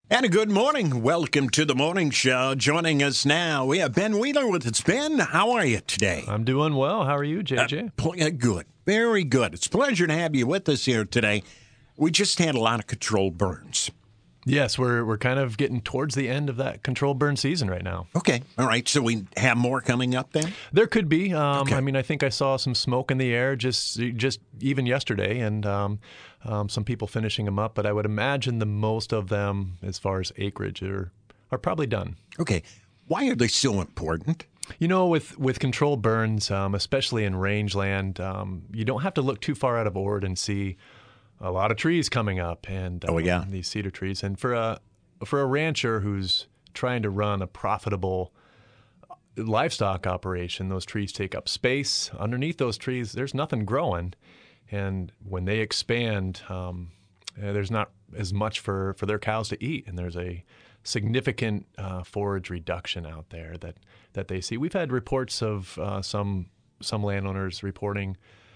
And a good morning. Welcome to the morning show. Joining us now, we have Ben Wheeler with us. Ben, how are you today? I'm doing well. How are you, JJ? Good. Very good. It's a pleasure to have you with us here today. We just had a lot of controlled burns. Yes, we're kind of getting towards the end of that controlled burn season right now. Okay. All right. So we have more coming up then? There could be. Okay. I mean, I think I saw some smoke in the air just even yesterday, and some people finishing them up. But I would imagine the most of them, as far as acreage, are probably done. Okay. Why are they so important? You know, with controlled burns, especially in rangeland, you don't have to look too far out of Ord and see a lot of trees coming up, and these cedar trees. And for a rancher who's trying to run a profitable livestock operation, those trees take up space. Underneath those trees, there's nothing growing, and when they expand, there's not as much for their cows to eat, and there's a significant forage reduction out there that they see. We've had reports of some landowners reporting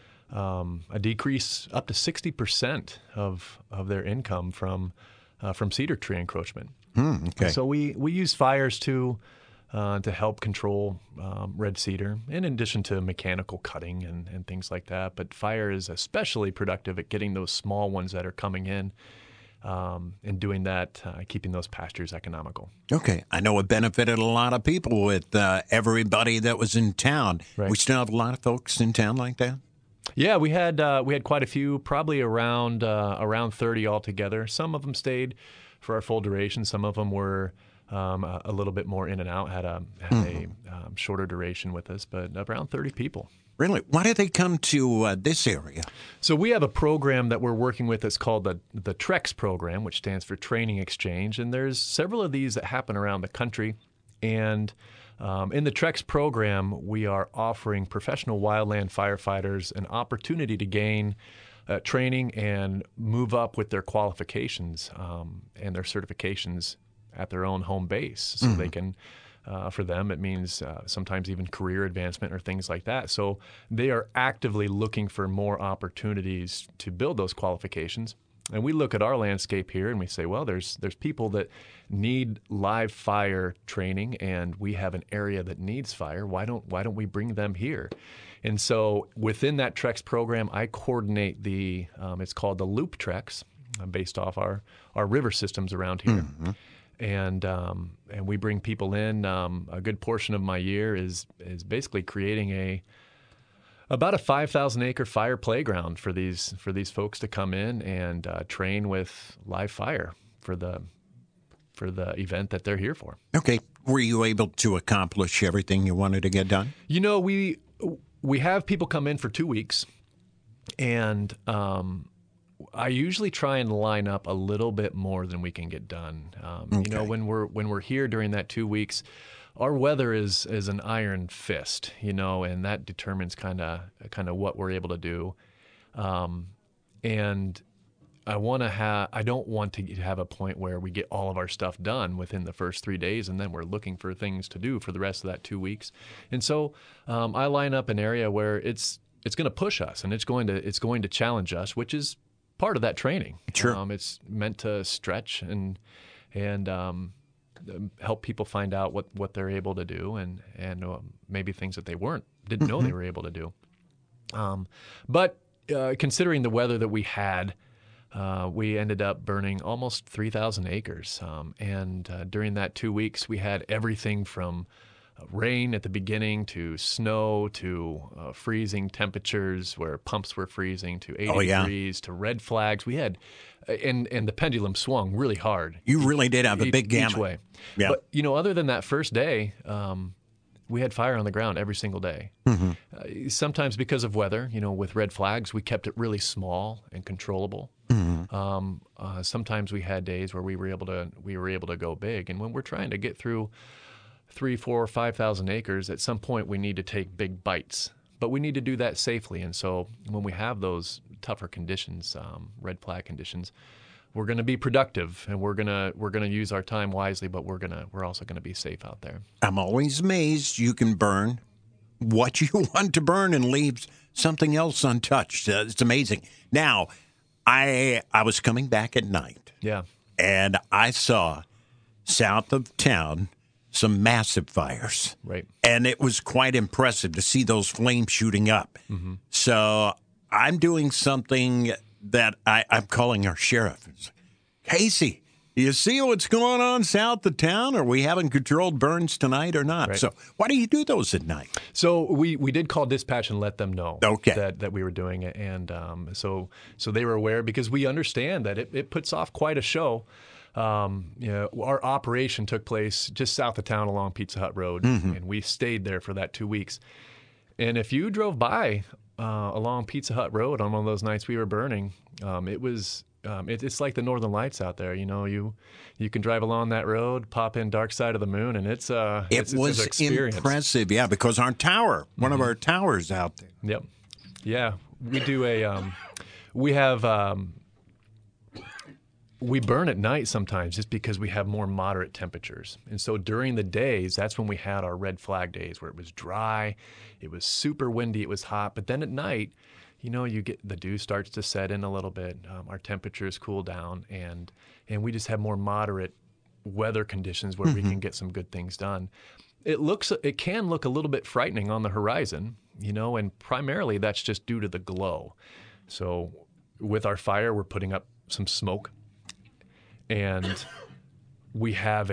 a decrease up to 60% of their income from cedar tree encroachment. Okay. So we use fires to help control red cedar, in addition to mechanical cutting and things like that. But fire is especially productive at getting those small ones that are coming in, and doing that, keeping those pastures economical. Okay. I know it benefited a lot of people with everybody that was in town. Right. We still have a lot of folks in town like that? Yeah, we had quite a few, probably around 30 altogether. Some of them stayed for our full duration. Some of them were a little bit more in and out, had a shorter duration with us, but around 30 people. Really? Why did they come to this area? So we have a program that we're working with that's called the TREX program, which stands for Training Exchange, and there's several of these that happen around the country. And in the TREX program, we are offering professional wildland firefighters an opportunity to gain training and move up with their qualifications and their certifications at their own home base. So they can, for them, it means sometimes even career advancement or things like that. So they are actively looking for more opportunities to build those qualifications. And we look at our landscape here and we say, well, there's people that need live fire training, and we have an area that needs fire. Why don't we bring them here? And so within that TREX program, I coordinate it's called the Loop TREX, based off our river systems around here. Mm-hmm. And we bring people in. A good portion of my year is basically creating about a 5,000-acre fire playground for these folks to come in and train with live fire for the event that they're here for. Okay. Were you able to accomplish everything you wanted to get done? You know, we have people come in for 2 weeks, and I usually try and line up a little bit more than we can get done. Okay. You know, when we're here during that 2 weeks, our weather is an iron fist, you know, and that determines kind of what we're able to do. And I don't want to have a point where we get all of our stuff done within the first 3 days, and then we're looking for things to do for the rest of that 2 weeks. And so I line up an area where it's going to push us, and it's going to challenge us, which is part of that training. Sure. It's meant to stretch and help people find out what they're able to do, and maybe things that they didn't know they were able to do. But considering the weather that we had, we ended up burning almost 3,000 acres. And during that 2 weeks, we had everything from rain at the beginning to snow to freezing temperatures where pumps were freezing to 80 degrees to red flags. We had, and the pendulum swung really hard. You really did have a big gamut. Each way. Yeah. But, you know, other than that first day, we had fire on the ground every single day. Mm-hmm. Sometimes because of weather, you know, with red flags, we kept it really small and controllable. Mm-hmm. Sometimes we had days where we were able to go big. And when we're trying to get through 3,000, 4,000, 5,000 acres, at some point we need to take big bites, but we need to do that safely. And so when we have those tougher conditions, red flag conditions, we're going to be productive, and we're gonna use our time wisely, but we're also gonna be safe out there. I'm always amazed you can burn what you want to burn and leave something else untouched. It's amazing. Now, I was coming back at night. Yeah. and I saw south of town some massive fires. Right. And it was quite impressive to see those flames shooting up. Mm-hmm. So I'm doing something that I'm calling our sheriff. Casey, you see what's going on south of town? Are we having controlled burns tonight or not? Right. So why do you do those at night? So we did call dispatch and let them know Okay. that we were doing it. And so they were aware, because we understand that it puts off quite a show. Our operation took place just south of town along Pizza Hut Road, and we stayed there for that 2 weeks. And if you drove by along Pizza Hut Road on one of those nights we were burning, it's like the Northern Lights out there. You can drive along that road, pop in Dark Side of the Moon, and it's an experience. Impressive, yeah, because our tower, one of our towers out there. Yep. Yeah, we do we burn at night sometimes just because we have more moderate temperatures. And so during the days, that's when we had our red flag days, where it was dry, it was super windy, it was hot. But then at night, you get the dew starts to set in a little bit. Our temperatures cool down, and we just have more moderate weather conditions where we can get some good things done. It can look a little bit frightening on the horizon, and primarily that's just due to the glow. So with our fire, we're putting up some smoke, and we have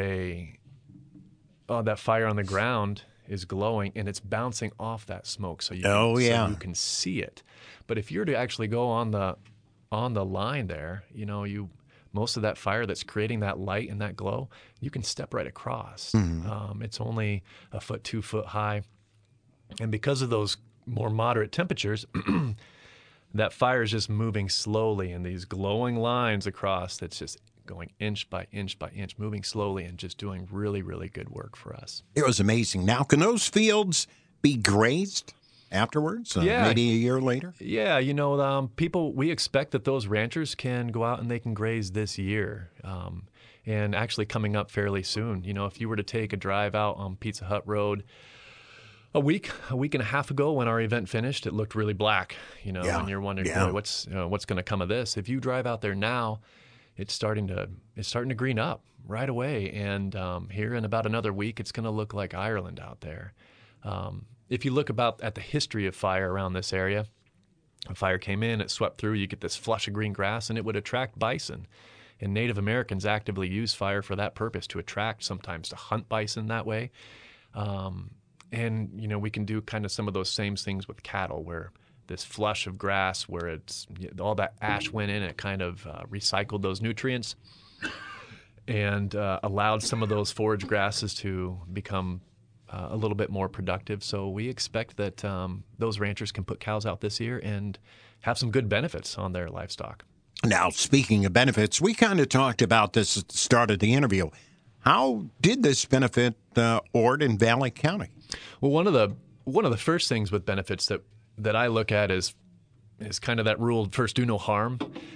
that fire on the ground is glowing, and it's bouncing off that smoke, so you can see it. But if you're to actually go on the line there, most of that fire that's creating that light and that glow, you can step right across. It's only 1 foot, 2 foot high, and because of those more moderate temperatures, that fire is just moving slowly in these glowing lines across. That's just going inch by inch by inch, moving slowly and just doing really, really good work for us. It was amazing. Now, can those fields be grazed afterwards? Maybe a year later? Yeah, we expect that those ranchers can go out and they can graze this year. And actually coming up fairly soon. If you were to take a drive out on Pizza Hut Road a week and a half ago when our event finished, it looked really black, and you're wondering, boy, what's going to come of this? If you drive out there now, it's starting to green up right away, and here in about another week, it's going to look like Ireland out there. If you look at the history of fire around this area, a fire came in, it swept through, you get this flush of green grass, and it would attract bison. And Native Americans actively use fire for that purpose, to attract, sometimes to hunt bison that way. And we can do kind of some of those same things with cattle, where this flush of grass, where it's all that ash went in, it kind of recycled those nutrients and allowed some of those forage grasses to become a little bit more productive. So we expect that those ranchers can put cows out this year and have some good benefits on their livestock. Now, speaking of benefits, we kind of talked about this at the start of the interview. How did this benefit Ord and Valley County? Well, one of the first things with benefits that I look at is kind of that rule, first do no harm.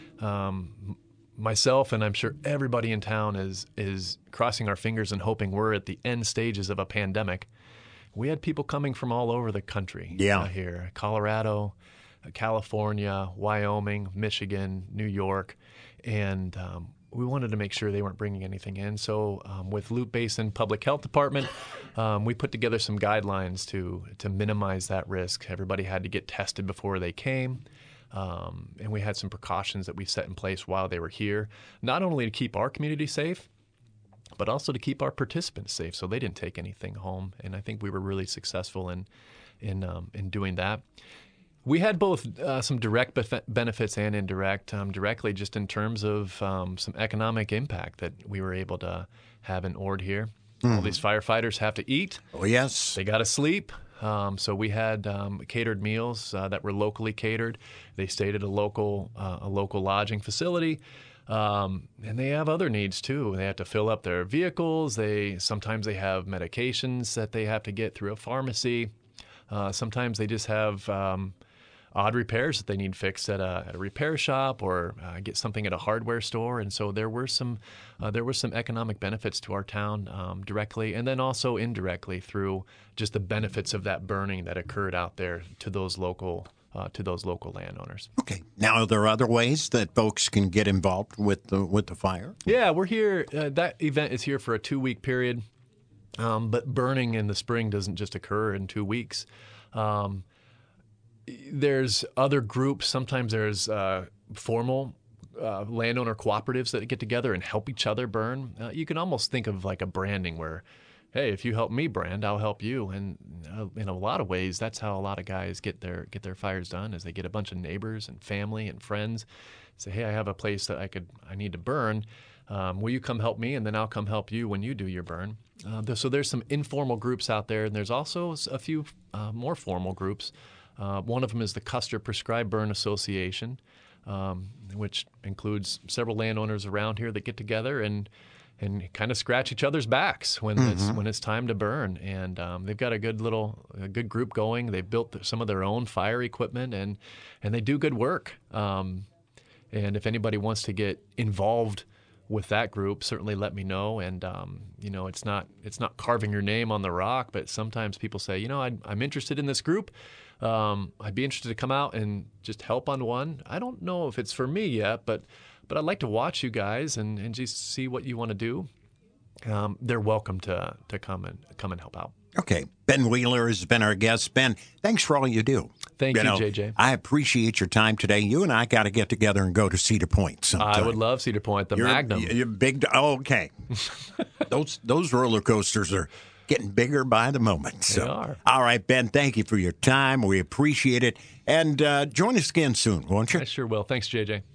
Myself, and I'm sure everybody in town is crossing our fingers and hoping we're at the end stages of a pandemic. We had people coming from all over the country here, Colorado, California, Wyoming, Michigan, New York, and we wanted to make sure they weren't bringing anything in. So with Loop Basin Public Health Department, we put together some guidelines to minimize that risk. Everybody had to get tested before they came. And we had some precautions that we set in place while they were here, not only to keep our community safe, but also to keep our participants safe, so they didn't take anything home. And I think we were really successful in doing that. We had both some direct benefits and indirect. Directly, just in terms of some economic impact that we were able to have in Ord here. All these firefighters have to eat. Oh, yes. They got to sleep. So we had catered meals that were locally catered. They stayed at a local lodging facility, and they have other needs too. They have to fill up their vehicles. Sometimes they have medications that they have to get through a pharmacy. Sometimes they just have odd repairs that they need fixed at a repair shop, or get something at a hardware store. And so there were some economic benefits to our town directly, and then also indirectly through just the benefits of that burning that occurred out there to those local to those local landowners. Okay. Now, are there other ways that folks can get involved with the fire? Yeah, we're here. That event is here for a 2-week period, but burning in the spring doesn't just occur in 2 weeks. There's other groups. Sometimes there's formal landowner cooperatives that get together and help each other burn. You can almost think of like a branding where, hey, if you help me brand, I'll help you. And in a lot of ways, that's how a lot of guys get their fires done. Is they get a bunch of neighbors and family and friends, say, hey, I have a place that I need to burn. Will you come help me? And then I'll come help you when you do your burn. So there's some informal groups out there, and there's also a few more formal groups. One of them is the Custer Prescribed Burn Association, which includes several landowners around here that get together and kind of scratch each other's backs when it's time to burn. And they've got a good group going. They've built some of their own fire equipment, and they do good work. And if anybody wants to get involved with that group, certainly let me know. And it's not carving your name on the rock, but sometimes people say, I'm interested in this group. I'd be interested to come out and just help on one. I don't know if it's for me yet, but I'd like to watch you guys and just see what you want to do. They're welcome to come and help out. Okay. Ben Wheeler has been our guest. Ben, thanks for all you do. Thank you, JJ. I appreciate your time today. You and I got to get together and go to Cedar Point sometime. I would love Cedar Point, Magnum. You're big. Okay. those roller coasters are getting bigger by the moment. So. They are. All right, Ben, thank you for your time. We appreciate it. And join us again soon, won't you? I sure will. Thanks, JJ.